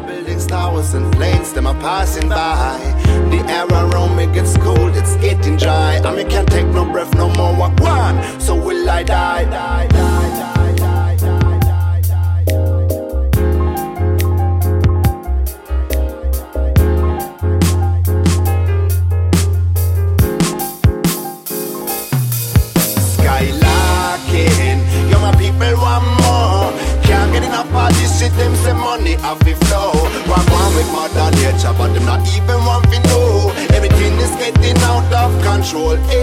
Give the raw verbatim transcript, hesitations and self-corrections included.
buildings, towers and planes, them are passing by. The air around me gets cold, it's getting dry. And me can't take no breath no more, walk one. So will I die, die, die, die. Shit, them say money have to flow. Walk on with mother nature, but them not even want to know. Everything is getting out of control.